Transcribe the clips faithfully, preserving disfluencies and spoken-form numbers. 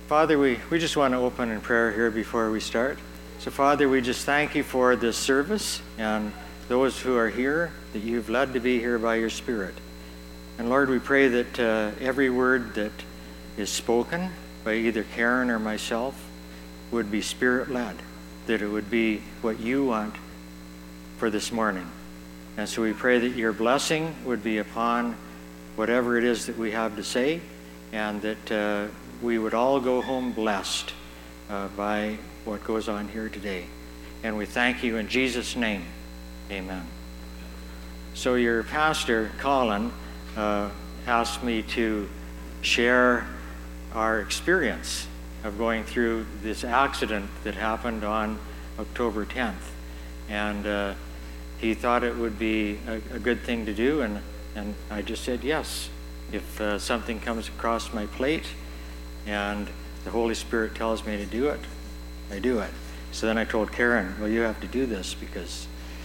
Father, we, we just want to open in prayer here before we start. So Father, we just thank you for this service and those who are here that you've led to be here by your Spirit. And Lord, we pray that uh, every word that is spoken by either Karen or myself would be Spirit-led, that it would be what you want for this morning. And so we pray that your blessing would be upon whatever it is that we have to say, and that uh, we would all go home blessed uh, by what goes on here today. And we thank you in Jesus' name. Amen. So your pastor, Colin, uh, asked me to share our experience of going through this accident that happened on October tenth. And uh, he thought it would be a, a good thing to do, and, and I just said yes. If uh, something comes across my plate and the Holy Spirit tells me to do it, I do it. So then I told Karen, well, you have to do this because...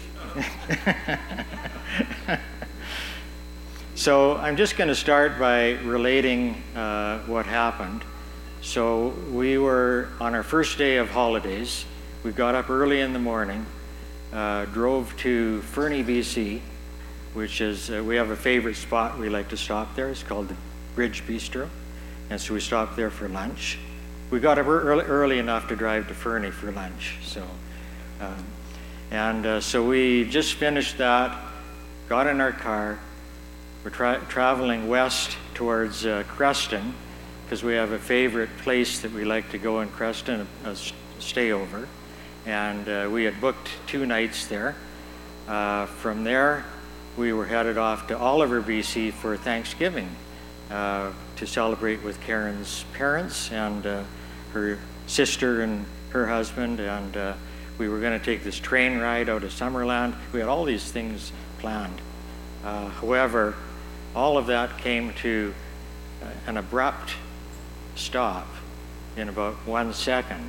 So I'm just going to start by relating uh, what happened. So we were on our first day of holidays. We got up early in the morning, uh, drove to Fernie, B C, which is, uh, we have a favorite spot we like to stop there. It's called the Bridge Bistro. And so we stopped there for lunch. We got up early, early enough to drive to Fernie for lunch. So, um, and uh, so we just finished that, got in our car. We're tra traveling west towards uh, Creston, because we have a favorite place that we like to go in Creston, a, a stay over. And uh, we had booked two nights there. Uh, from there, we were headed off to Oliver, B C for Thanksgiving uh, to celebrate with Karen's parents and uh, her sister and her husband. And uh, we were going to take this train ride out of Summerland. We had all these things planned. Uh, however, all of that came to uh, an abrupt stop in about one second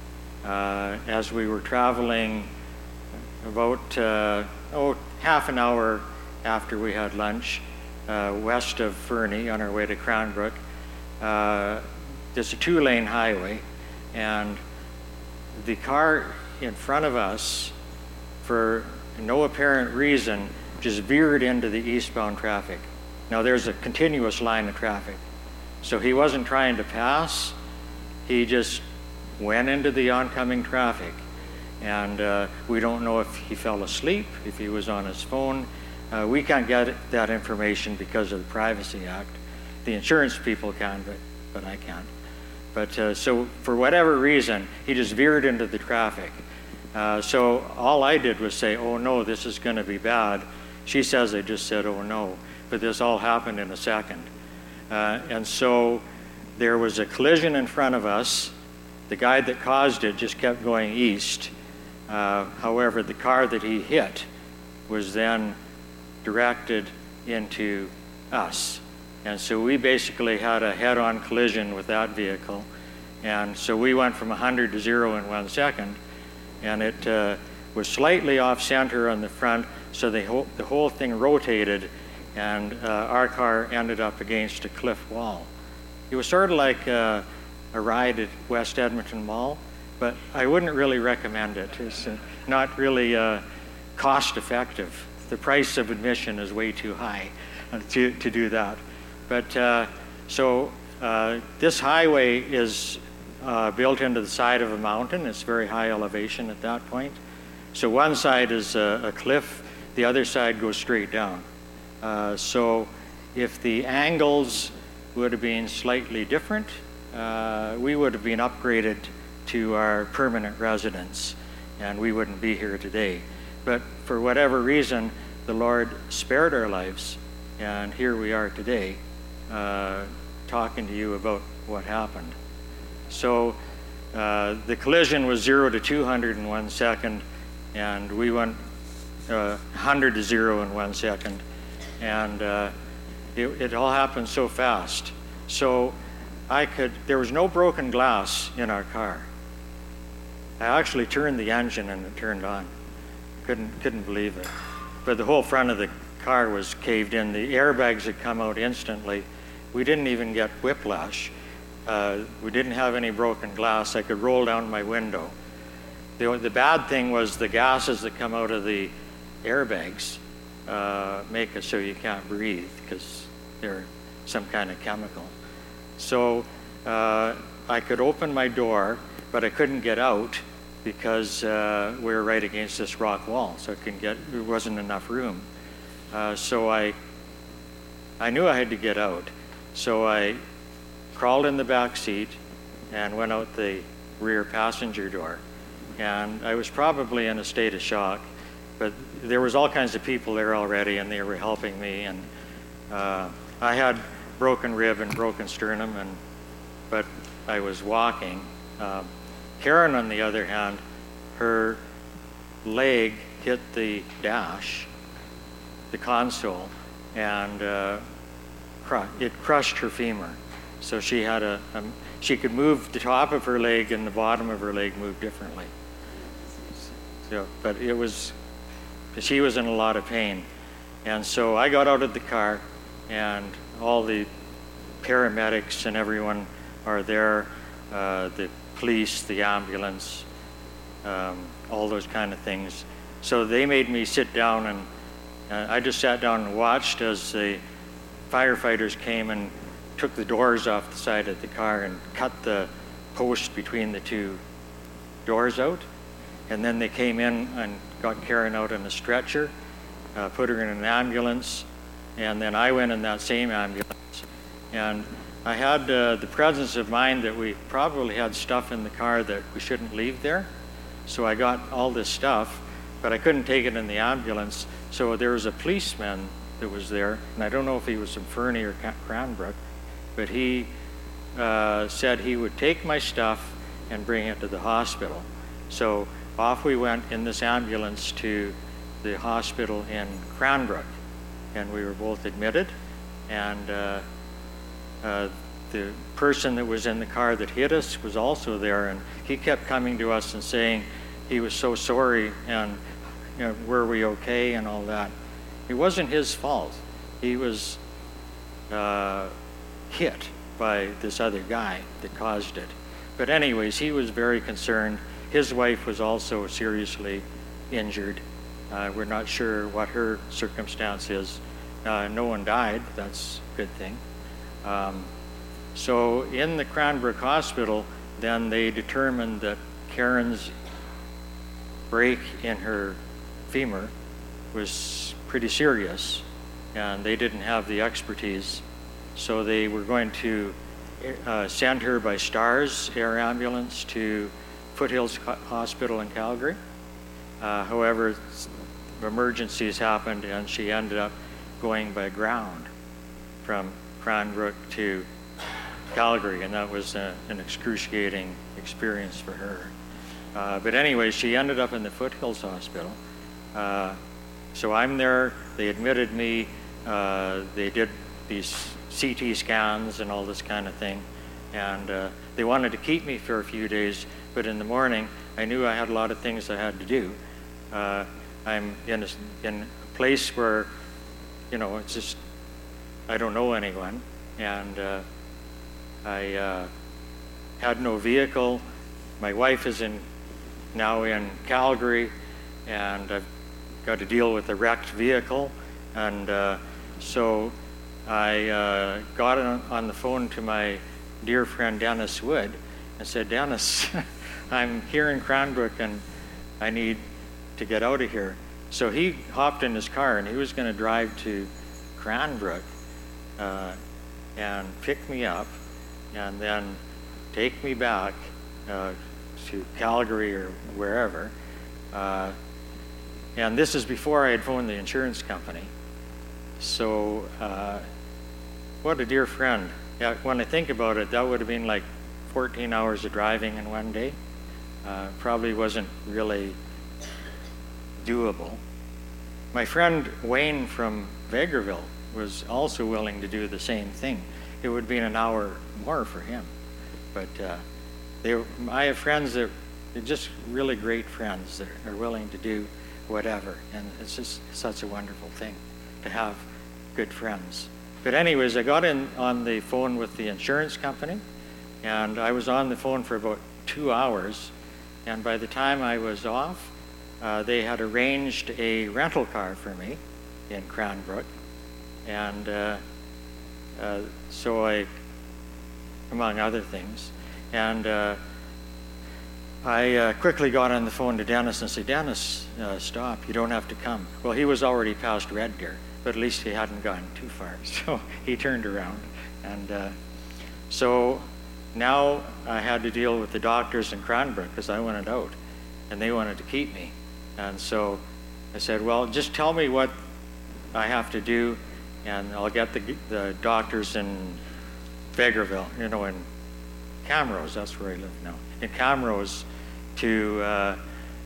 uh, as we were traveling about uh, oh, half an hour after we had lunch uh, west of Fernie on our way to Cranbrook. Uh, there's a two-lane highway, and the car in front of us, for no apparent reason, just veered into the eastbound traffic. Now there's a continuous line of traffic. So he wasn't trying to pass, he just went into the oncoming traffic. And uh, we don't know if he fell asleep, if he was on his phone. Uh, we can't get that information because of the Privacy Act. The insurance people can, but, but I can't. But uh, so for whatever reason, he just veered into the traffic. Uh, so all I did was say, oh no, this is gonna be bad. She says I just said, oh no, but this all happened in a second. Uh, and so there was a collision in front of us. The guy that caused it just kept going east. Uh, however, the car that he hit was then directed into us. And so we basically had a head-on collision with that vehicle. And so we went from one hundred to zero in one second. And it uh, was slightly off-center on the front, so the whole, the whole thing rotated, and uh, our car ended up against a cliff wall. It was sort of like uh, a ride at West Edmonton Mall, but I wouldn't really recommend it. It's uh, not really uh, cost-effective. The price of admission is way too high uh, to, to do that. But uh, so uh, this highway is uh, built into the side of a mountain. It's very high elevation at that point. So one side is a, a cliff, the other side goes straight down. Uh, so if the angles would have been slightly different, uh, we would have been upgraded to our permanent residence, and we wouldn't be here today. But for whatever reason, the Lord spared our lives, and here we are today, uh, talking to you about what happened. So uh, the collision was zero to two hundred in one second, and we went uh, one hundred to zero in one second. And uh, it, it all happened so fast. So I could, there was no broken glass in our car. I actually turned the engine and it turned on. Couldn't, couldn't believe it. But the whole front of the car was caved in. The airbags had come out instantly. We didn't even get whiplash. uh, we didn't have any broken glass. I could roll down my window. The, the bad thing was the gases that come out of the airbags uh, make it so you can't breathe because they're some kind of chemical. So uh, I could open my door, but I couldn't get out because uh, we were right against this rock wall, so I couldn't get, there wasn't enough room. Uh, so I, I knew I had to get out. So I crawled in the back seat and went out the rear passenger door. And I was probably in a state of shock, but there was all kinds of people there already, and they were helping me. And uh, I had broken rib and broken sternum, and but I was walking. Uh, Karen, on the other hand, her leg hit the dash, the console, and uh, cru- it crushed her femur. So she had a, a, she could move the top of her leg and the bottom of her leg moved differently. So, but it was, she was in a lot of pain. And so I got out of the car, and all the paramedics and everyone are there, uh, the police, the ambulance, um, all those kind of things. So they made me sit down, and uh, I just sat down and watched as the firefighters came and took the doors off the side of the car and cut the post between the two doors out. And then they came in and got Karen out in a stretcher, uh, put her in an ambulance, and then I went in that same ambulance. And I had uh, the presence of mind that we probably had stuff in the car that we shouldn't leave there. So I got all this stuff, but I couldn't take it in the ambulance. So there was a policeman that was there, and I don't know if he was from Fernie or Cranbrook, but he uh, said he would take my stuff and bring it to the hospital. So off we went in this ambulance to the hospital in Cranbrook, and we were both admitted. And uh, uh, the person that was in the car that hit us was also there, and he kept coming to us and saying he was so sorry, and you know, were we okay and all that. It wasn't his fault. He was uh, hit by this other guy that caused it. But anyways, he was very concerned. His wife was also seriously injured. Uh, we're not sure what her circumstance is. Uh, no one died. That's a good thing. Um, so in the Cranbrook Hospital, then they determined that Karen's break in her femur was pretty serious, and they didn't have the expertise. So they were going to uh, send her by STARS Air Ambulance to Foothills Hospital in Calgary. Uh, however, emergencies happened, and she ended up going by ground from Cranbrook to Calgary, and that was a, an excruciating experience for her. Uh, but anyway, she ended up in the Foothills Hospital. Uh, so I'm there, they admitted me, uh, they did these C T scans and all this kind of thing, and uh, they wanted to keep me for a few days, but in the morning, I knew I had a lot of things I had to do. Uh, I'm in a, in a place where, you know, it's just, I don't know anyone, and uh, I uh, had no vehicle. My wife is in now in Calgary, and I've got to deal with a wrecked vehicle, and uh, so I uh, got on, on the phone to my dear friend Dennis Wood and said, Dennis, I'm here in Cranbrook and I need to get out of here. So he hopped in his car and he was going to drive to Cranbrook uh, and pick me up and then take me back uh, to Calgary or wherever. Uh, and this is before I had phoned the insurance company. So uh, what a dear friend. Yeah, when I think about it, that would have been like fourteen hours of driving in one day. Uh, probably wasn't really doable. My friend Wayne from Vegreville was also willing to do the same thing. It would have been an hour more for him. But uh, they were, I have friends that are just really great friends that are willing to do whatever. And it's just such a wonderful thing to have good friends. But anyways, I got in on the phone with the insurance company, And I was on the phone for about two hours. And by the time I was off, uh, they had arranged a rental car for me in Cranbrook. And uh, uh, so I, among other things, and uh, I uh, quickly got on the phone to Dennis and said, Dennis, uh, stop, you don't have to come. Well, he was already past Red Deer, but at least he hadn't gone too far. So he turned around. And uh, so now I had to deal with the doctors in Cranbrook because I wanted out, and they wanted to keep me. And so I said, well, just tell me what I have to do, and I'll get the, the doctors in Vegreville, you know, in Camrose, that's where I live now, in Camrose, to uh,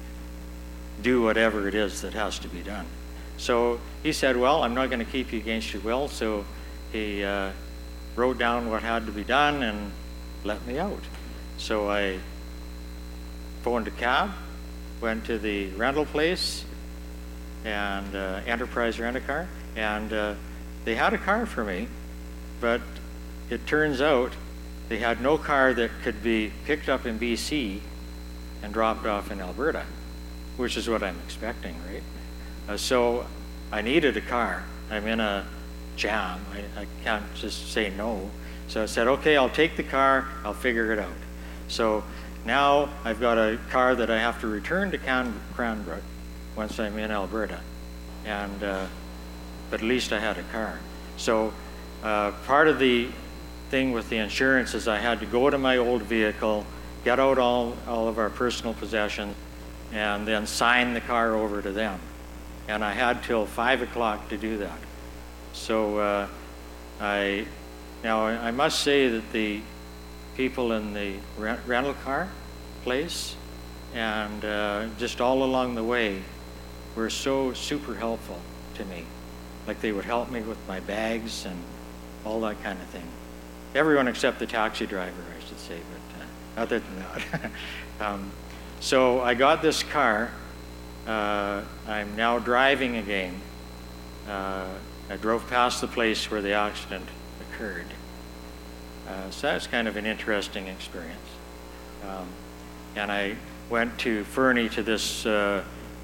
do whatever it is that has to be done. So he said, well, I'm not going to keep you against your will, so he uh, wrote down what had to be done and let me out. So I phoned a cab, went to the rental place, and uh, Enterprise Rent-A-Car, and uh, they had a car for me, but it turns out they had no car that could be picked up in B C and dropped off in Alberta, which is what I'm expecting, right? Uh, so I needed a car. I'm in a jam. I, I can't just say no. So I said, okay, I'll take the car. I'll figure it out. So now I've got a car that I have to return to Can Cranbrook once I'm in Alberta. And, uh, but at least I had a car. So uh, part of the thing with the insurance is I had to go to my old vehicle, get out all, all of our personal possessions, and then sign the car over to them. And I had till five o'clock to do that. So uh, I, now I must say that the people in the rent, rental car place and uh, just all along the way were so super helpful to me. Like they would help me with my bags and all that kind of thing. Everyone except the taxi driver, I should say, but uh, other than that. um, so I got this car. Uh, I'm now driving again. Uh, I drove past the place where the accident occurred. Uh, so that's kind of an interesting experience. Um, and I went to Fernie to this uh,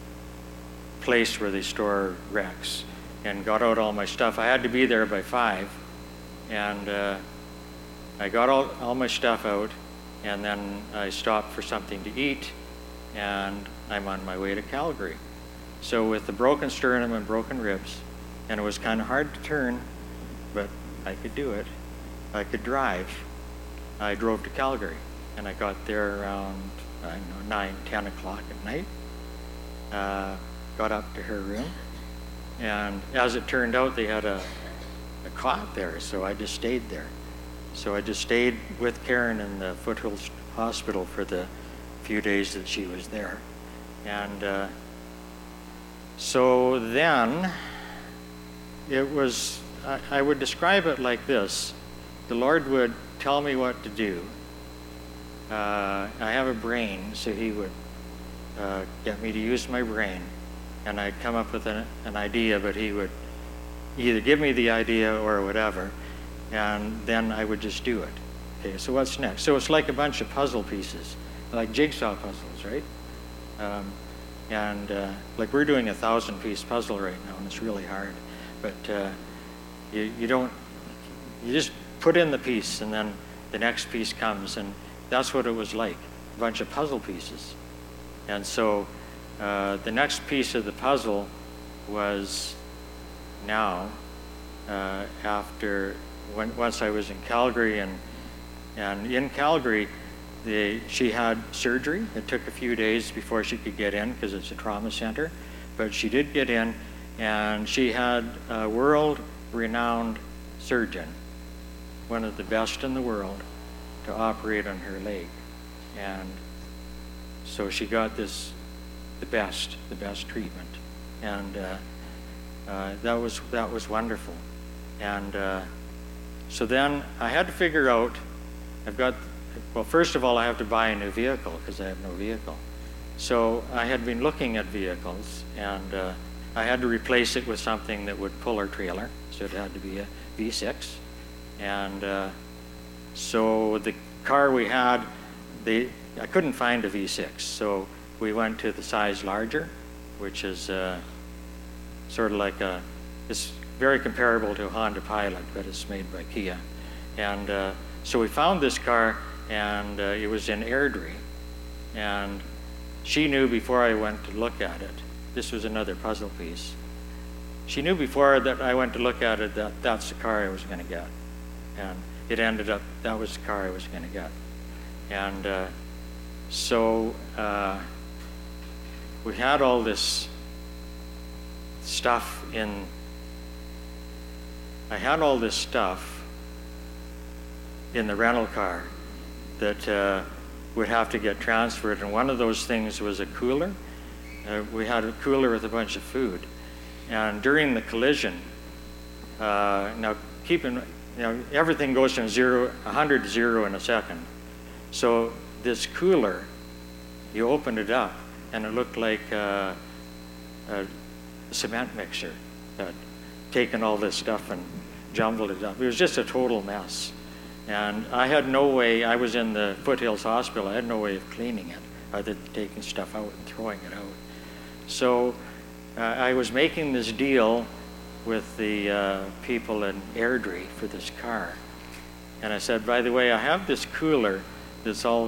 place where they store wrecks and got out all my stuff. I had to be there by five. And uh, I got all, all my stuff out, and then I stopped for something to eat, and I'm on my way to Calgary. So with the broken sternum and broken ribs, and it was kind of hard to turn, but I could do it. I could drive. I drove to Calgary, and I got there around I don't know, nine, ten o'clock at night. Uh, got up to her room, and as it turned out, they had a, a cot there, so I just stayed there. So I just stayed with Karen in the Foothills Hospital for the few days that she was there. And uh, so then it was, I, I would describe it like this. The Lord would tell me what to do. Uh, I have a brain, so he would uh, get me to use my brain. And I'd come up with an, an idea, but he would either give me the idea or whatever. And then I would just do it. Okay, so what's next? So it's like a bunch of puzzle pieces, like jigsaw puzzles, right? Um, and uh, like we're doing a thousand piece puzzle right now, and it's really hard. But uh, you, you don't, you just put in the piece, and then the next piece comes, and that's what it was like, a bunch of puzzle pieces. And so uh, the next piece of the puzzle was now, uh, after, when, once I was in Calgary, and, and in Calgary, the, she had surgery. It took a few days before she could get in because it's a trauma center, but she did get in, and she had a world-renowned surgeon, one of the best in the world, to operate on her leg. And so she got this, the best, the best treatment. And uh, uh, that was, that was wonderful. And uh, so then I had to figure out, I've got, well, first of all, I have to buy a new vehicle because I have no vehicle. So I had been looking at vehicles, and uh, I had to replace it with something that would pull our trailer. So it had to be a V six. And uh, so the car we had, they, I couldn't find a V six, so we went to the size larger, which is uh, sort of like a, it's very comparable to a Honda Pilot, but it's made by Kia. And uh, so we found this car, and uh, it was in Airdrie. And she knew before I went to look at it, this was another puzzle piece. She knew before that I went to look at it that that's the car I was going to get. And it ended up, that was the car I was going to get. And uh, so uh, we had all this stuff in, I had all this stuff in the rental car that uh, would have to get transferred. And one of those things was a cooler. Uh, we had a cooler with a bunch of food. And during the collision, uh, now keep in, you know, everything goes from zero, one hundred to zero in a second. So this cooler, you opened it up, and it looked like uh, a cement mixer had taken all this stuff and jumbled it up. It was just a total mess. And I had no way, I was in the Foothills Hospital, I had no way of cleaning it other than taking stuff out and throwing it out. So uh, I was making this deal with the uh, people in Airdrie for this car. And I said, by the way, I have this cooler that's all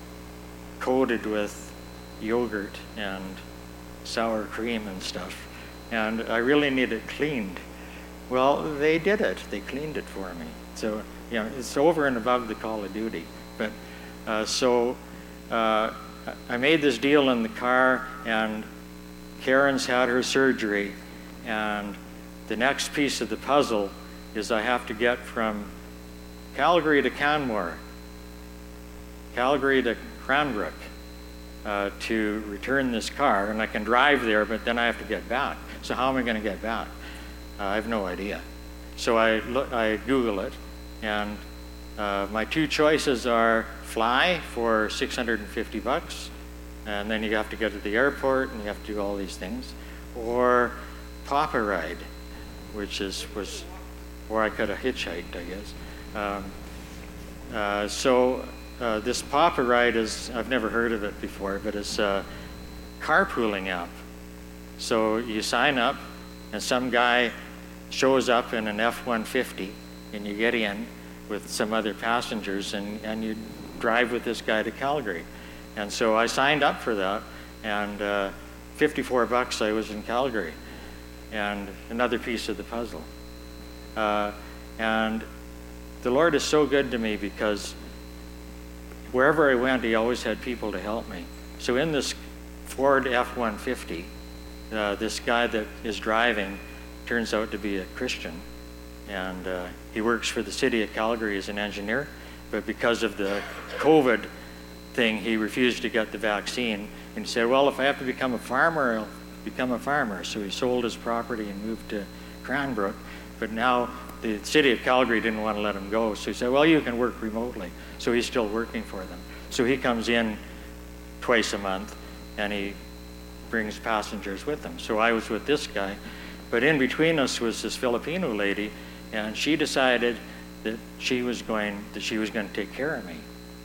coated with yogurt and sour cream and stuff, and I really need it cleaned. Well, they did it. They cleaned it for me. So, you know, it's over and above the Call of Duty. But uh, so uh, I made this deal in the car, and Karen's had her surgery, and the next piece of the puzzle is I have to get from Calgary to Canmore, Calgary to Cranbrook, uh, to return this car, and I can drive there, but then I have to get back. So how am I going to get back? Uh, I have no idea. So I look, I Google it, and uh, my two choices are fly for six hundred fifty bucks, and then you have to go to the airport and you have to do all these things, or Papa Ride, which is was, or I could have hitchhiked, I guess. Um, uh, so uh, this Papa Ride is, I've never heard of it before, but it's a carpooling app. So you sign up, and some guy shows up in an F one fifty, and you get in with some other passengers, and, and you drive with this guy to Calgary. And so I signed up for that, and uh, fifty-four bucks I was in Calgary, and another piece of the puzzle. Uh, and the Lord is so good to me, because wherever I went, he always had people to help me. So in this Ford F one fifty, uh, this guy that is driving turns out to be a Christian, and uh, he works for the city of Calgary as an engineer, but because of the COVID thing, he refused to get the vaccine, and he said, well, if I have to become a farmer, I'll become a farmer. So he sold his property and moved to Cranbrook, but now the city of Calgary didn't want to let him go, so he said, well, you can work remotely. So he's still working for them. So he comes in twice a month, and he brings passengers with him. So I was with this guy, but in between us was this Filipino lady, and she decided that she was going that she was going to take care of me.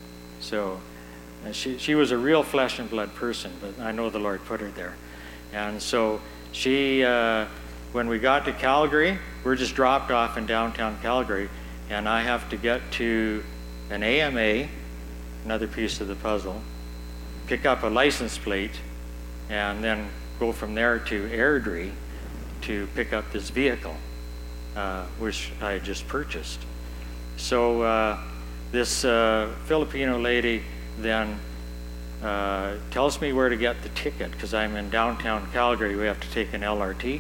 So uh, she she was a real flesh and blood person, but I know the Lord put her there. And so she, uh, when we got to Calgary, we're just dropped off in downtown Calgary, and I have to get to an A M A, another piece of the puzzle, pick up a license plate, and then go from there to Airdrie to pick up this vehicle, uh, which I had just purchased. So uh, this uh, Filipino lady then uh, tells me where to get the ticket, because I'm in downtown Calgary. We have to take an L R T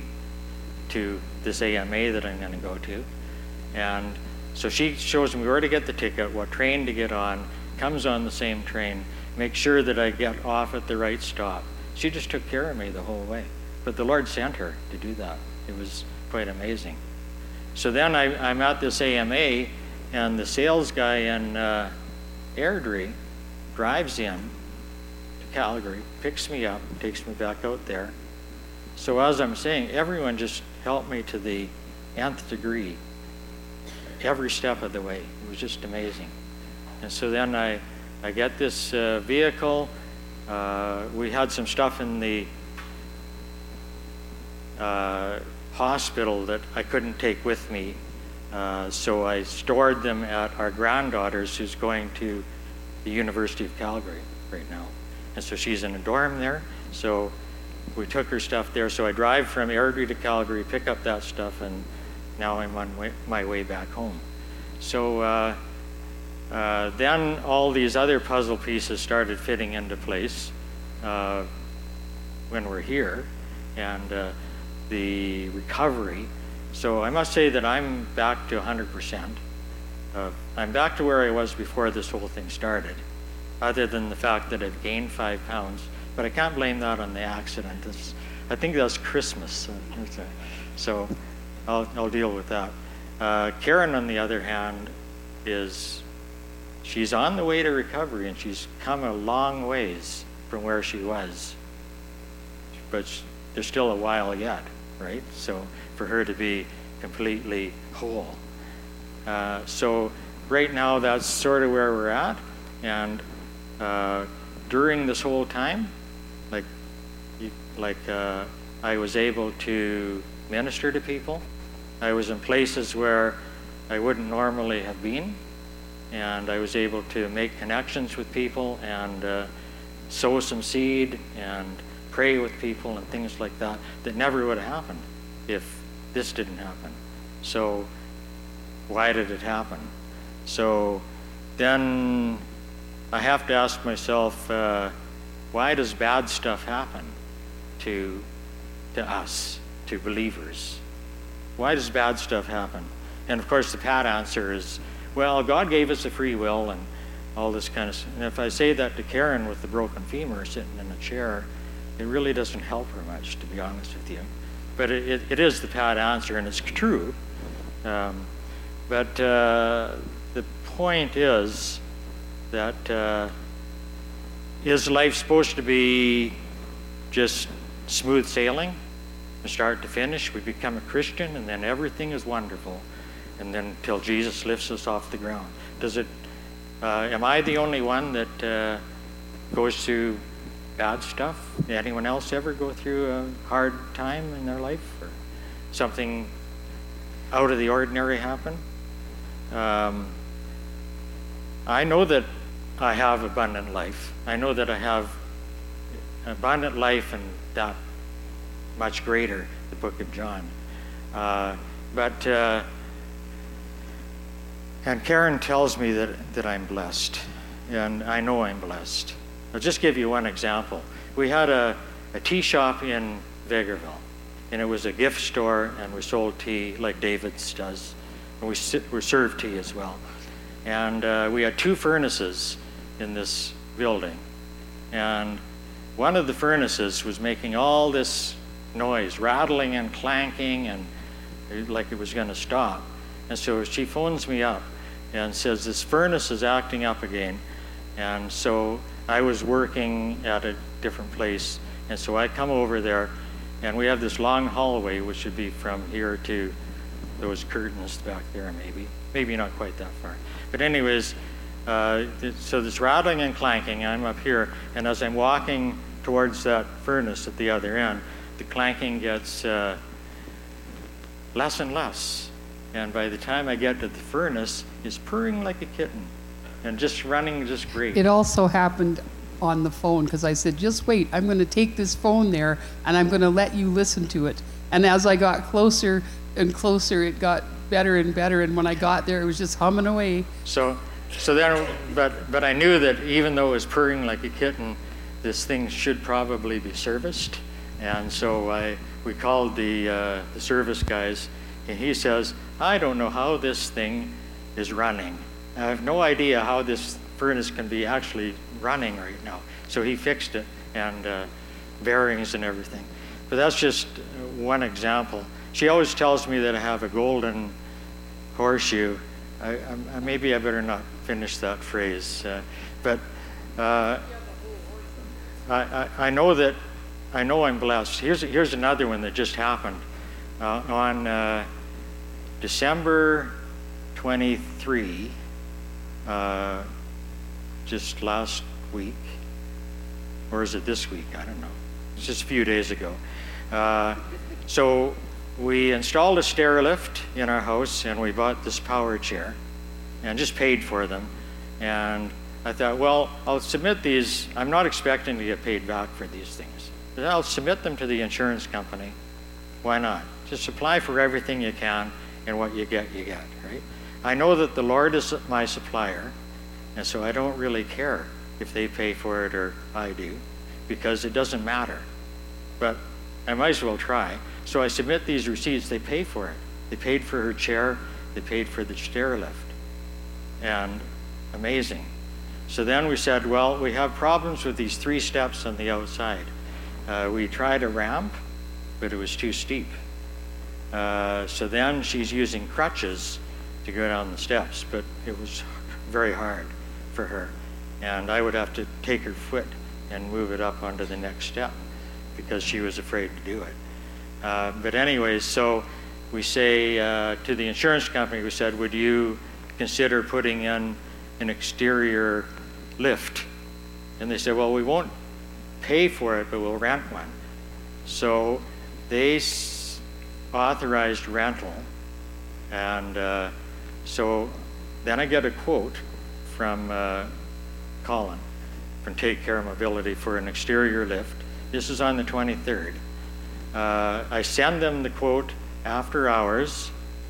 to this A M A that I'm going to go to. And so she shows me where to get the ticket, what train to get on, comes on the same train, make sure that I get off at the right stop. She just took care of me the whole way. But the Lord sent her to do that. It was quite amazing. So then I, I'm at this A M A, and the sales guy in uh, Airdrie drives in to Calgary, picks me up, takes me back out there. So as I'm saying, everyone just helped me to the nth degree, every step of the way. It was just amazing. And so then I, I get this uh, vehicle. Uh, we had some stuff in the uh, hospital that I couldn't take with me. Uh, so I stored them at our granddaughter's, who's going to the University of Calgary right now. And so she's in a dorm there. So we took her stuff there. So I drive from Airdrie to Calgary, pick up that stuff, and now I'm on way, my way back home. So uh, uh, then all these other puzzle pieces started fitting into place uh, when we're here, and uh, the recovery. So I must say that I'm back to one hundred percent. Uh, I'm back to where I was before this whole thing started, other than the fact that I've gained five pounds. But I can't blame that on the accident. It's, I think that's Christmas. So I'll, I'll deal with that. Uh, Karen, on the other hand, is, she's on the way to recovery, and she's come a long ways from where she was. But she, there's still a while yet, right? So for her to be completely whole. Uh, so right now, that's sort of where we're at. And uh, during this whole time, like, you, like uh, I was able to minister to people. I was in places where I wouldn't normally have been, and I was able to make connections with people and uh, sow some seed and pray with people and things like that that never would have happened if this didn't happen. So why did it happen? So then I have to ask myself, uh, why does bad stuff happen to, to us, to believers? Why does bad stuff happen? And of course the pat answer is, well, God gave us a free will and all this kind of stuff. And if I say that to Karen with the broken femur sitting in a chair, it really doesn't help her much, to be honest with you. But it, it, it is the pat answer, and it's true. Um, but uh, the point is that uh, is life supposed to be just smooth sailing from start to finish? We become a Christian and then everything is wonderful, and then till Jesus lifts us off the ground. Does it? Uh, am I the only one that uh, goes through bad stuff? Did anyone else ever go through a hard time in their life, or something out of the ordinary happen? Um, I know that I have abundant life. I know that I have abundant life, and that much greater, the book of John. Uh, but uh, and Karen tells me that, that I'm blessed, and I know I'm blessed. I'll just give you one example. We had a, a tea shop in Vegreville, and it was a gift store, and we sold tea like David's does, and we, we served tea as well. And uh, we had two furnaces in this building, and one of the furnaces was making all this noise, rattling and clanking, and like it was going to stop. And so she phones me up and says, this furnace is acting up again. And so I was working at a different place, and so I come over there, and we have this long hallway, which would be from here to those curtains back there, maybe. Maybe not quite that far. But anyways, uh, so this rattling and clanking, I'm up here, and as I'm walking towards that furnace at the other end, the clanking gets uh, less and less. And by the time I get to the furnace, it's purring like a kitten and just running just great. It also happened on the phone, because I said, just wait, I'm going to take this phone there and I'm going to let you listen to it. And as I got closer and closer, it got better and better. And when I got there, it was just humming away. So, so then, but but I knew that even though it was purring like a kitten, this thing should probably be serviced. And so I we called the uh, the service guys, and he says, I don't know how this thing is running. I have no idea how this furnace can be actually running right now. So he fixed it, and uh, bearings and everything. But that's just one example. She always tells me that I have a golden horseshoe. I, I, maybe I better not finish that phrase. Uh, but uh, I, I, I know that I know I'm blessed. Here's here's another one that just happened uh, on uh, December twenty-third. Uh, just last week, or is it this week? I don't know. It's just a few days ago. Uh, so we installed a stair lift in our house, and we bought this power chair and just paid for them. And I thought, well, I'll submit these. I'm not expecting to get paid back for these things, but I'll submit them to the insurance company. Why not? Just apply for everything you can, and what you get, you get, right? I know that the Lord is my supplier, and so I don't really care if they pay for it or I do, because it doesn't matter. But I might as well try. So I submit these receipts. They pay for it. They paid for her chair. They paid for the stair lift. And amazing. So then we said, well, we have problems with these three steps on the outside. Uh, we tried a ramp, but it was too steep. Uh, so then she's using crutches to go down the steps, but it was very hard for her. And I would have to take her foot and move it up onto the next step because she was afraid to do it. Uh, but anyways, so we say uh, to the insurance company, we said, would you consider putting in an exterior lift? And they said, well, we won't pay for it, but we'll rent one. So they s- authorized rental. And uh, so then I get a quote from uh, Colin from Take Care Mobility for an exterior lift. This is on the twenty-third. Uh, I send them the quote after hours.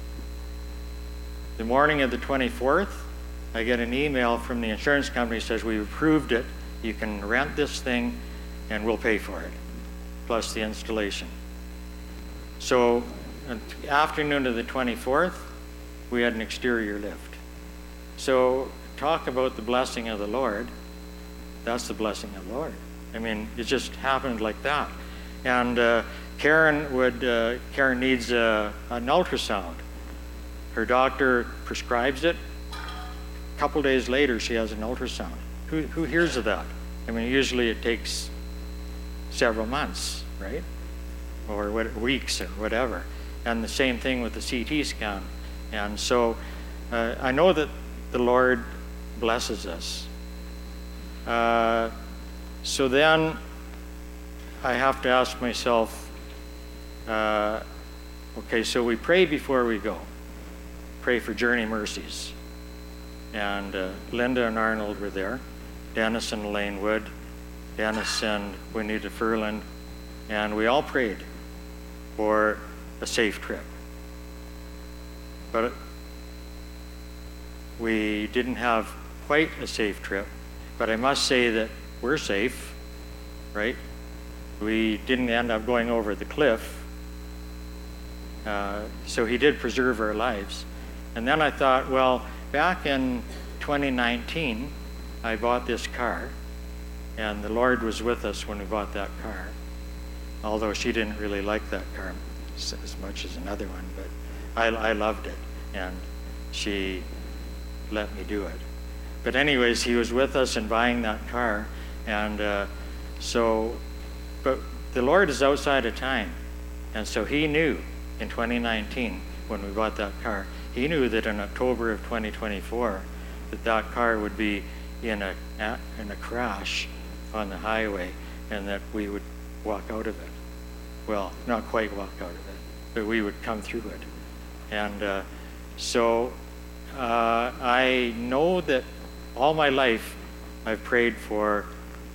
The morning of the twenty-fourth, I get an email from the insurance company that says, we've approved it. You can rent this thing and we'll pay for it, plus the installation. So the afternoon of the twenty-fourth, we had an exterior lift. So talk about the blessing of the Lord. That's the blessing of the Lord. I mean, it just happened like that. And uh, Karen would, uh, Karen needs a, an ultrasound. Her doctor prescribes it. A couple days later, she has an ultrasound. Who, who hears of that? I mean, usually it takes several months, right? Or what, weeks or whatever. And the same thing with the C T scan. And so uh, I know that the Lord blesses us. Uh, so then I have to ask myself, uh, okay, so we pray before we go. Pray for Journey Mercies. And uh, Linda and Arnold were there. Dennis and Elaine Wood. Dennis and Juanita Furland. And we all prayed for a safe trip. But we didn't have quite a safe trip. But I must say that we're safe, right? We didn't end up going over the cliff. Uh, so he did preserve our lives. And then I thought, well, back in twenty nineteen, I bought this car. And the Lord was with us when we bought that car. Although she didn't really like that car as much as another one, but I, I loved it. And she let me do it. But anyways, he was with us in buying that car. And uh, so, but the Lord is outside of time. And so he knew in twenty nineteen, when we bought that car, he knew that in October of twenty twenty-four, that that car would be in a, in a crash on the highway and that we would walk out of it. Well, not quite walk out of it, but we would come through it. And uh, so uh, I know that all my life I've prayed for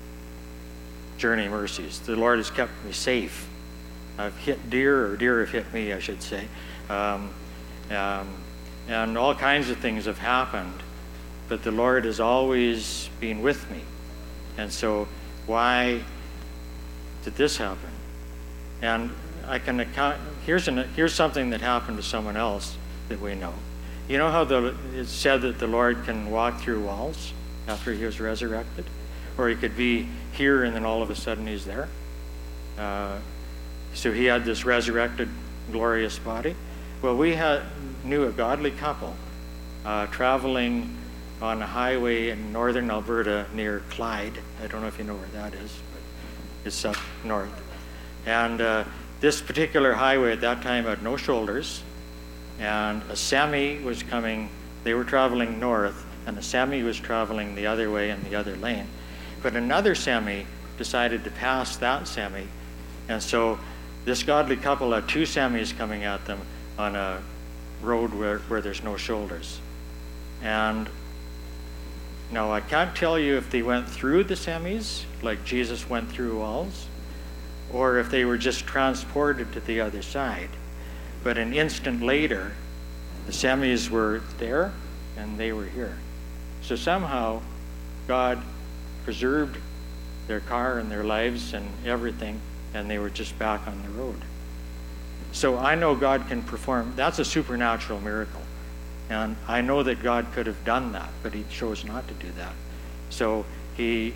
Journey Mercies. The Lord has kept me safe. I've hit deer, or deer have hit me, I should say. Um, um, and all kinds of things have happened, but the Lord has always been with me. And so why did this happen? And I can account, here's, an, here's something that happened to someone else that we know. You know how the, it's said that the Lord can walk through walls after he was resurrected? Or he could be here and then all of a sudden he's there? Uh, so he had this resurrected, glorious body. Well, we had, knew a godly couple uh, traveling on a highway in northern Alberta near Clyde. I don't know if you know where that is, but it's up north. And uh, this particular highway at that time had no shoulders, and a semi was coming. They were traveling north, and the semi was traveling the other way in the other lane. But another semi decided to pass that semi, and so this godly couple had two semis coming at them on a road where, where there's no shoulders. And now I can't tell you if they went through the semis, like Jesus went through walls, or if they were just transported to the other side. But an instant later, the semis were there and they were here. So somehow God preserved their car and their lives and everything, and they were just back on the road. So I know God can perform. That's a supernatural miracle. And I know that God could have done that, but he chose not to do that. So he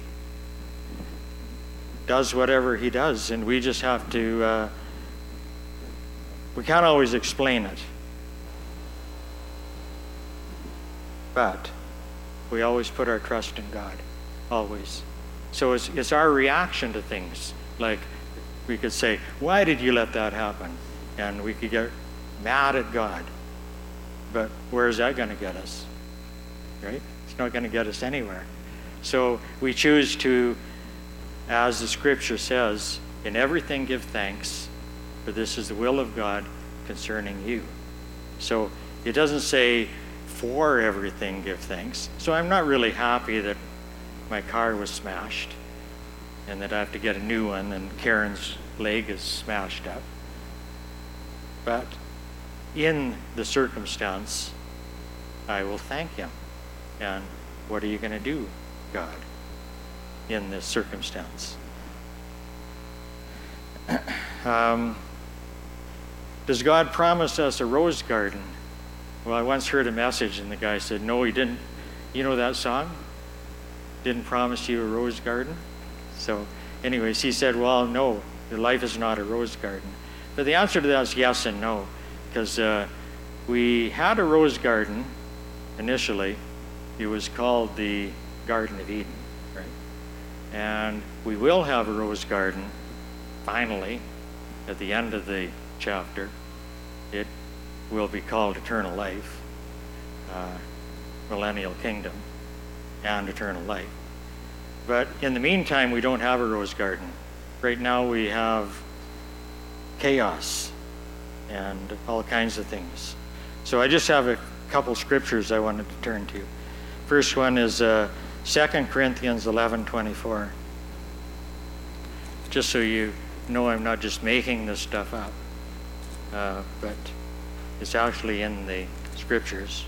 does whatever he does, and we just have to, uh, we can't always explain it. But we always put our trust in God, always. So it's, it's our reaction to things. Like, we could say, why did you let that happen? And we could get mad at God. But where is that going to get us? Right? It's not going to get us anywhere. So we choose to, as the scripture says, in everything give thanks, for this is the will of God concerning you. So it doesn't say for everything give thanks. So I'm not really happy that my car was smashed and that I have to get a new one and Karen's leg is smashed up. But in the circumstance, I will thank him. And what are you going to do, God, in this circumstance? um, does God promise us a rose garden? Well, I once heard a message and the guy said, no, he didn't. You know that song? Didn't promise you a rose garden? So anyways, he said, well, no, your life is not a rose garden. But the answer to that is yes and no. Because uh, we had a rose garden initially. It was called the Garden of Eden, right? And we will have a rose garden, finally, at the end of the chapter. It will be called Eternal Life, uh, Millennial Kingdom, and Eternal Life. But in the meantime, we don't have a rose garden. Right now we have chaos and all kinds of things. So I just have a couple scriptures I wanted to turn to. First one is uh, Second Corinthians eleven twenty-four. Just so you know I'm not just making this stuff up, uh, but it's actually in the scriptures.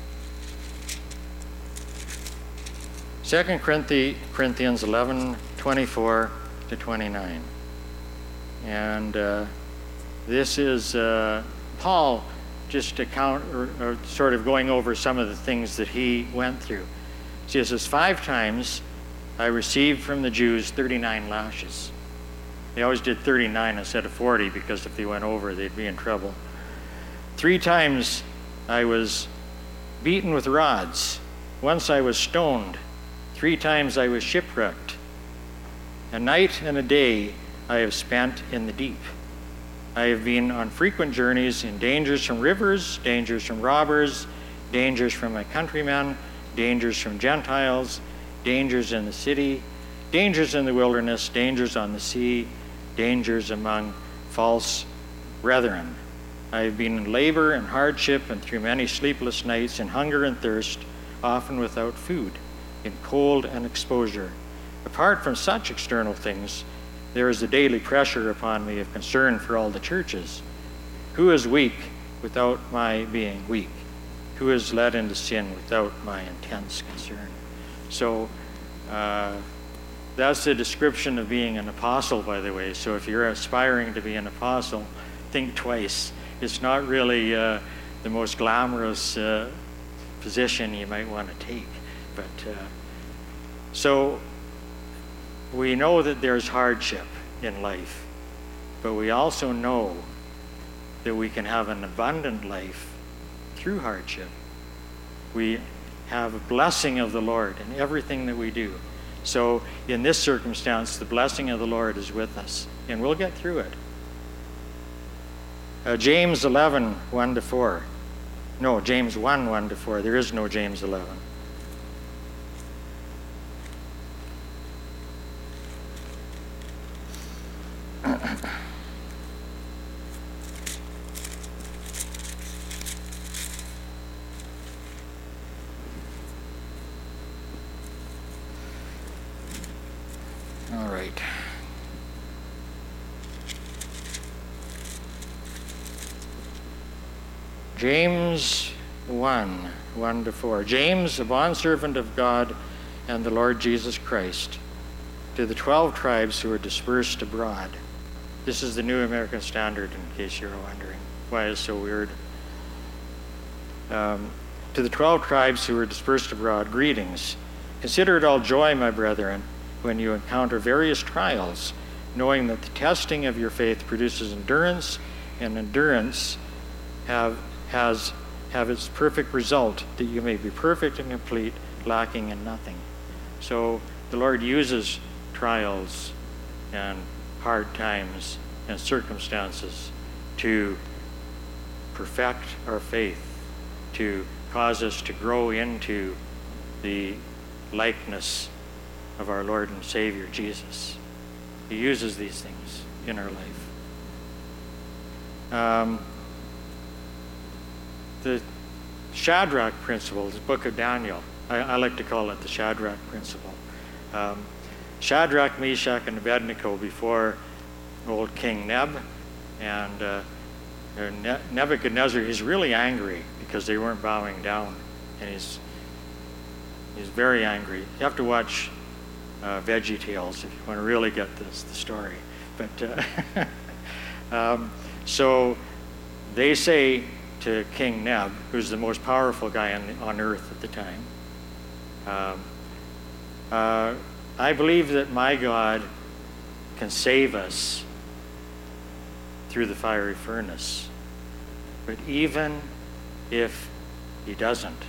Second Corinthians eleven twenty-four to twenty-nine. And uh, this is uh, Paul just account or, or sort of going over some of the things that he went through. He says, five times I received from the Jews thirty-nine lashes. They always did thirty-nine instead of forty because if they went over, they'd be in trouble. Three times I was beaten with rods. Once I was stoned. Three times I was shipwrecked. A night and a day I have spent in the deep. I have been on frequent journeys in dangers from rivers, dangers from robbers, dangers from my countrymen, dangers from Gentiles, dangers in the city, dangers in the wilderness, dangers on the sea, dangers among false brethren. I have been in labor and hardship and through many sleepless nights, in hunger and thirst, often without food, in cold and exposure. Apart from such external things, there is a daily pressure upon me of concern for all the churches. Who is weak without my being weak? Who is led into sin without my intense concern? So uh, that's the description of being an apostle, by the way. So if you're aspiring to be an apostle, think twice. It's not really uh, the most glamorous uh, position you might want to take. But uh, so we know that there's hardship in life, but we also know that we can have an abundant life through hardship. We have a blessing of the Lord in everything that we do. So in this circumstance, the blessing of the Lord is with us, and we'll get through it. Uh, James eleven, one to four. No, James one, one to four. There is no James eleven. right. James one, one to four. James, a bondservant of God and the Lord Jesus Christ, to the twelve tribes who are dispersed abroad. This is the New American Standard, in case you're wondering why it's so weird. Um, to the twelve tribes who are dispersed abroad, greetings. Consider it all joy, my brethren, when you encounter various trials, knowing that the testing of your faith produces endurance, and endurance have has have its perfect result, that you may be perfect and complete, lacking in nothing. So the Lord uses trials and hard times and circumstances to perfect our faith, to cause us to grow into the likeness of our Lord and Savior Jesus. He uses these things in our life. Um, the Shadrach principle, the book of Daniel, I, I like to call it the Shadrach principle. Um, Shadrach, Meshach, and Abednego before old King Neb, and uh, ne- Nebuchadnezzar, he's really angry because they weren't bowing down, and he's he's very angry. You have to watch uh, Veggie Tales if you want to really get this the story. But uh, um, so they say to King Neb, who's the most powerful guy on, on earth at the time, um, uh, I believe that my God can save us through the fiery furnace. But even if he doesn't,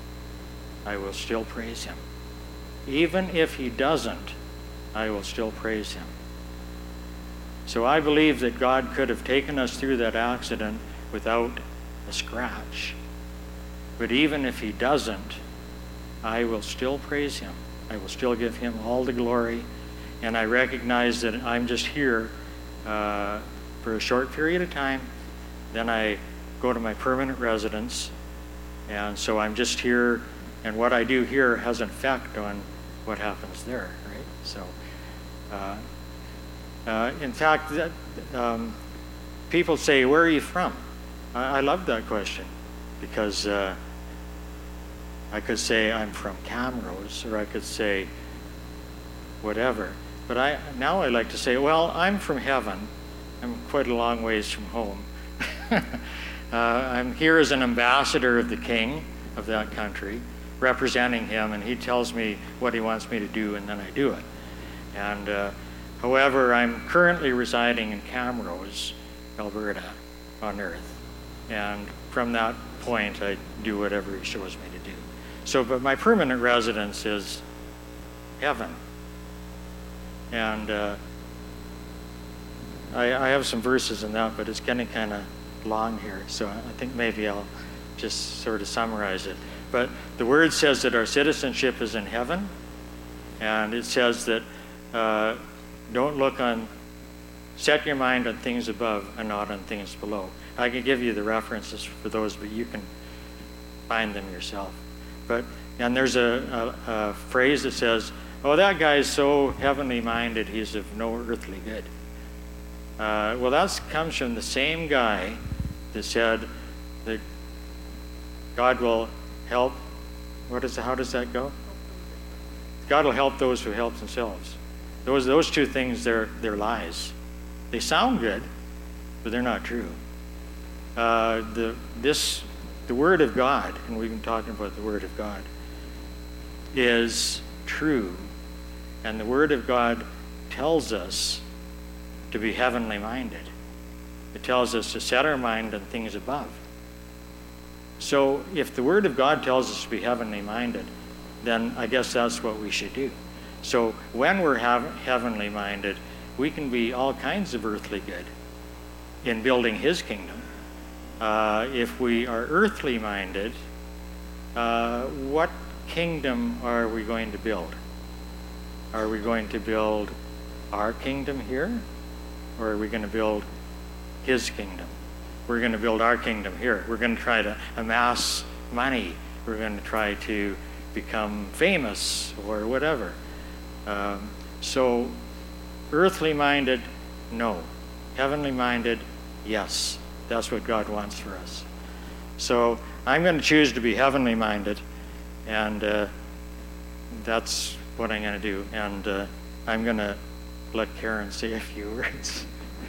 I will still praise him. Even if he doesn't, I will still praise him. So I believe that God could have taken us through that accident without a scratch. But even if he doesn't, I will still praise him. I will still give him all the glory. And I recognize that I'm just here uh, for a short period of time. Then I go to my permanent residence. And so I'm just here, and what I do here has an effect on what happens there, right? So, uh, uh, in fact, that, um, people say, where are you from? I, I love that question, because uh, I could say I'm from Camrose, or I could say whatever. But I now I like to say, well, I'm from heaven. I'm quite a long ways from home. uh, I'm here as an ambassador of the king of that country, representing him, and he tells me what he wants me to do, and then I do it. And uh, however, I'm currently residing in Camrose, Alberta, on Earth. And from that point, I do whatever he shows me to do. So, but my permanent residence is heaven. And uh, I, I have some verses in that, but it's getting kind of long here. So I think maybe I'll just sort of summarize it. But the word says that our citizenship is in heaven. And it says that uh, don't look on, set your mind on things above and not on things below. I can give you the references for those, but you can find them yourself. But, and there's a, a, a phrase that says, oh, that guy is so heavenly minded, he's of no earthly good. Uh, well, that comes from the same guy that said that God will help. What is, how does that go? God will help those who help themselves. Those, those two things, they're, they're lies. They sound good, but they're not true. Uh, the, this, the Word of God, and we've been talking about the Word of God, is true. And the Word of God tells us to be heavenly minded. It tells us to set our mind on things above. So if the Word of God tells us to be heavenly minded, then I guess that's what we should do. So when we're have, heavenly minded, we can be all kinds of earthly good in building His kingdom. Uh, if we are earthly minded, uh, what kingdom are we going to build? Are we going to build our kingdom here? Or are we going to build His kingdom? We're going to build our kingdom here. We're going to try to amass money. We're going to try to become famous or whatever. Um, so Earthly minded, no. Heavenly minded, yes. That's what God wants for us. So I'm going to choose to be heavenly minded, and uh, that's what I'm going to do. And uh, I'm going to let Karen say a few words.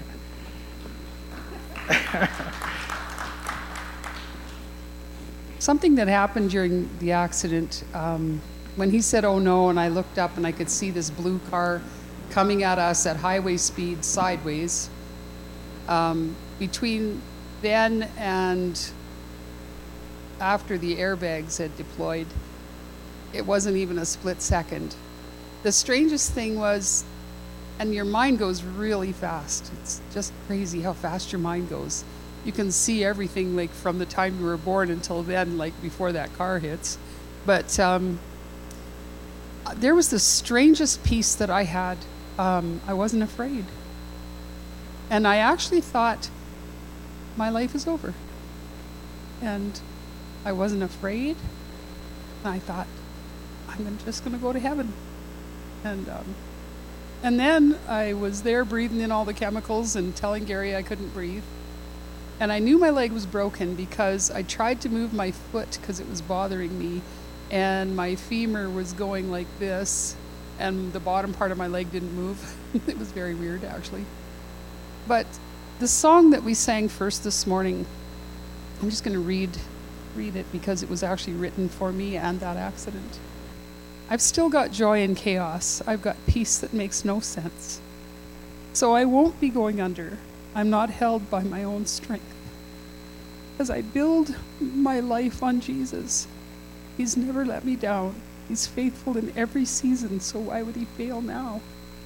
Something that happened during the accident, um, when he said, "Oh no," and I looked up and I could see this blue car coming at us at highway speed sideways. Um, between then and after the airbags had deployed, it wasn't even a split second. The strangest thing was, and your mind goes really fast. It's just crazy how fast your mind goes. You can see everything, like from the time you were born until then, like before that car hits. But um, there was the strangest peace that I had. Um, I wasn't afraid. And I actually thought, my life is over. And I wasn't afraid. And I thought, I'm gonna, just going to go to heaven. And um, and then I was there breathing in all the chemicals and telling Gary I couldn't breathe. And I knew my leg was broken because I tried to move my foot because it was bothering me. And my femur was going like this. And the bottom part of my leg didn't move. It was very weird, actually. But the song that we sang first this morning, I'm just going to read read it because it was actually written for me and that accident. I've still got joy in chaos. I've got peace that makes no sense. So I won't be going under. I'm not held by my own strength. As I build my life on Jesus, He's never let me down. He's faithful in every season, so why would He fail now?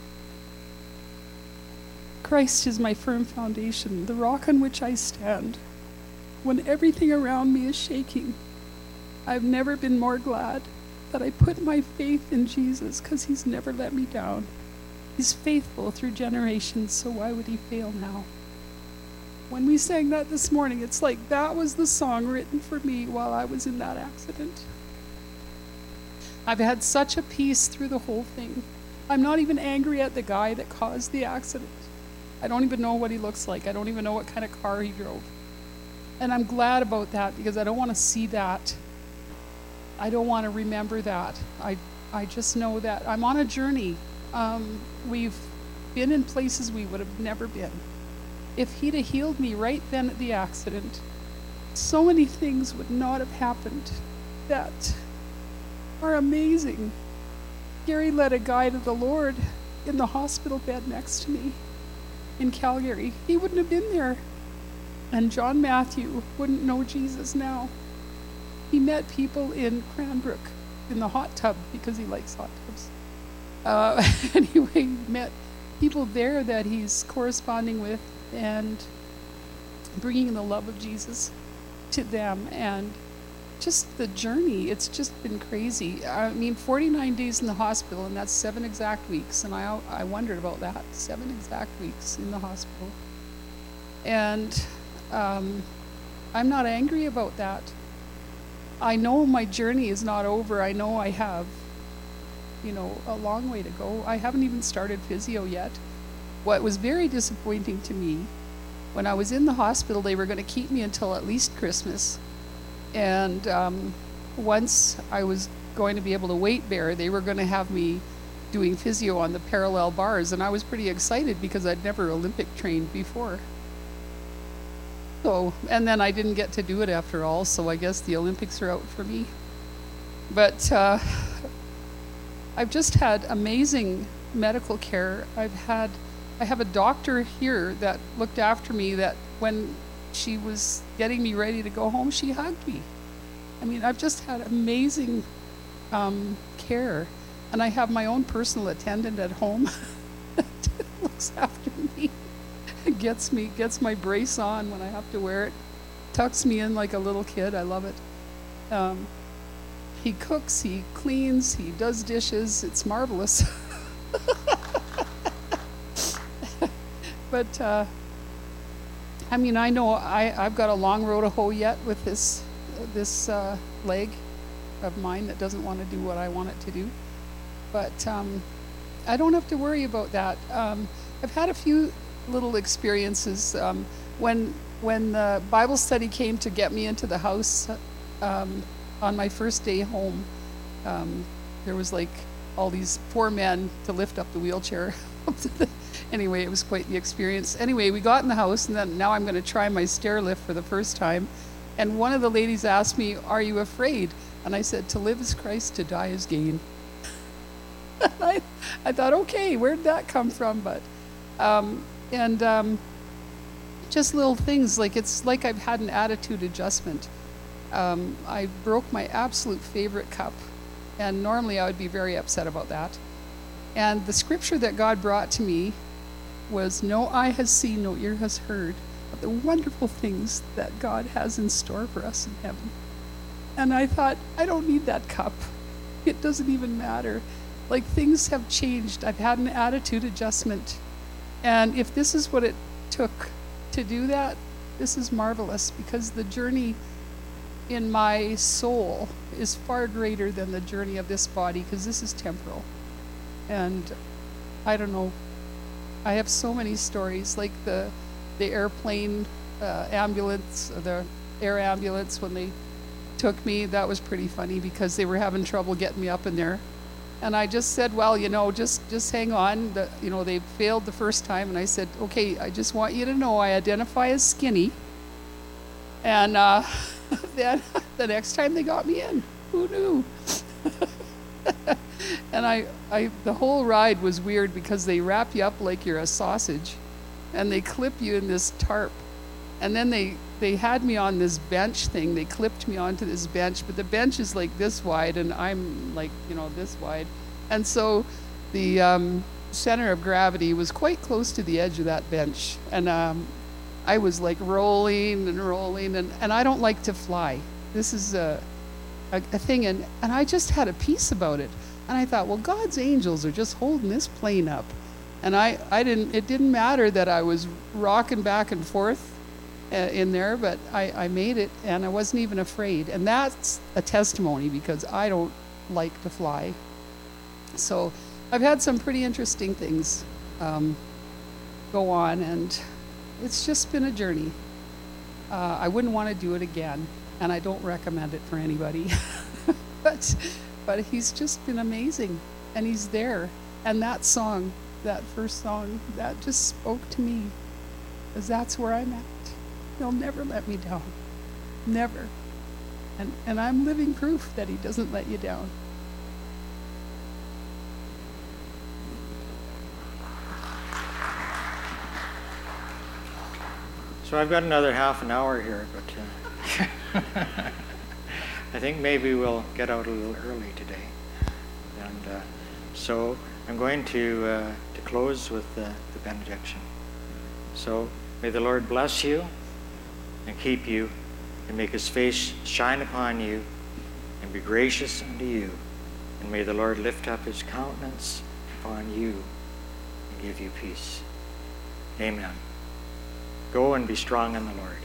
Christ is my firm foundation, the rock on which I stand. When everything around me is shaking, I've never been more glad that I put my faith in Jesus, because He's never let me down. He's faithful through generations, so why would He fail now? When we sang that this morning, it's like that was the song written for me while I was in that accident. I've had such a peace through the whole thing. I'm not even angry at the guy that caused the accident. I don't even know what he looks like. I don't even know what kind of car he drove. And I'm glad about that because I don't want to see that. I don't want to remember that. I, I just know that I'm on a journey. Um, we've been in places we would have never been. If He'd have healed me right then at the accident, so many things would not have happened that are amazing. Gary led a guy to the Lord in the hospital bed next to me in Calgary. He wouldn't have been there. And John Matthew wouldn't know Jesus now. He met people in Cranbrook in the hot tub because he likes hot tubs. Uh, anyway, he met people there that he's corresponding with and bringing the love of Jesus to them. And just the journey, it's just been crazy. I mean, forty-nine days in the hospital, and that's seven exact weeks. And I, I wondered about that, seven exact weeks in the hospital. And um, I'm not angry about that. I know my journey is not over. I know I have, you know, a long way to go. I haven't even started physio yet. What was very disappointing to me, when I was in the hospital, they were going to keep me until at least Christmas. And um, once I was going to be able to weight bear, they were going to have me doing physio on the parallel bars. And I was pretty excited because I'd never Olympic trained before. So, and then I didn't get to do it after all, so I guess the Olympics are out for me. But uh, I've just had amazing medical care. I've had, I have a doctor here that looked after me that when she was getting me ready to go home, she hugged me. I mean, I've just had amazing um, care. And I have my own personal attendant at home that looks after me. Gets me, gets my brace on when I have to wear it, tucks me in like a little kid. I love it. Um, he cooks, he cleans, he does dishes. It's marvelous. But uh, I mean, I know I, I've got a long road to hoe yet with this this uh, leg of mine that doesn't want to do what I want it to do. But um, I don't have to worry about that. Um, I've had a few little experiences. Um, when when the Bible study came to get me into the house um, on my first day home, um, there was like all these four men to lift up the wheelchair. Anyway, it was quite the experience. Anyway, we got in the house, and then now I'm going to try my stair lift for the first time. And one of the ladies asked me, "Are you afraid?" And I said, "To live is Christ, to die is gain." I, I thought, okay, where'd that come from? But, um, and um, just little things, like it's like I've had an attitude adjustment. Um, I broke my absolute favorite cup, and normally I would be very upset about that. And the scripture that God brought to me was, "No eye has seen, no ear has heard of the wonderful things that God has in store for us in heaven." And I thought, I don't need that cup. It doesn't even matter. Like, things have changed. I've had an attitude adjustment. And if this is what it took to do that, this is marvelous, because the journey in my soul is far greater than the journey of this body, because this is temporal. And I don't know, I have so many stories, like the the airplane uh, ambulance, the air ambulance, when they took me, that was pretty funny because they were having trouble getting me up in there. And I just said, well, you know, just just hang on. The, you know, they failed the first time, and I said, okay, I just want you to know I identify as skinny. And uh, then the next time they got me in, who knew? And I, I, the whole ride was weird because they wrap you up like you're a sausage, and they clip you in this tarp. And then they, they had me on this bench thing. They clipped me onto this bench, but the bench is like this wide, and I'm like, you know, this wide. And so the um, center of gravity was quite close to the edge of that bench. And um, I was like rolling and rolling, and, and I don't like to fly. This is a, a, a thing, and, and I just had a peace about it. And I thought, well, God's angels are just holding this plane up. And I, I didn't, it didn't matter that I was rocking back and forth uh, in there, but I, I made it, and I wasn't even afraid. And that's a testimony, because I don't like to fly. So I've had some pretty interesting things um, go on, and it's just been a journey. Uh, I wouldn't want to do it again, and I don't recommend it for anybody. but but he's just been amazing, and he's there. And that song, that first song, that just spoke to me, because that's where I'm at. He'll never let me down, never. And and I'm living proof that he doesn't let you down. So I've got another half an hour here, but uh, I think maybe we'll get out a little early today. And uh, so I'm going to uh, to close with uh, the benediction. So may the Lord bless you and keep you, and make his face shine upon you and be gracious unto you. And may the Lord lift up his countenance upon you and give you peace. Amen. Go and be strong in the Lord.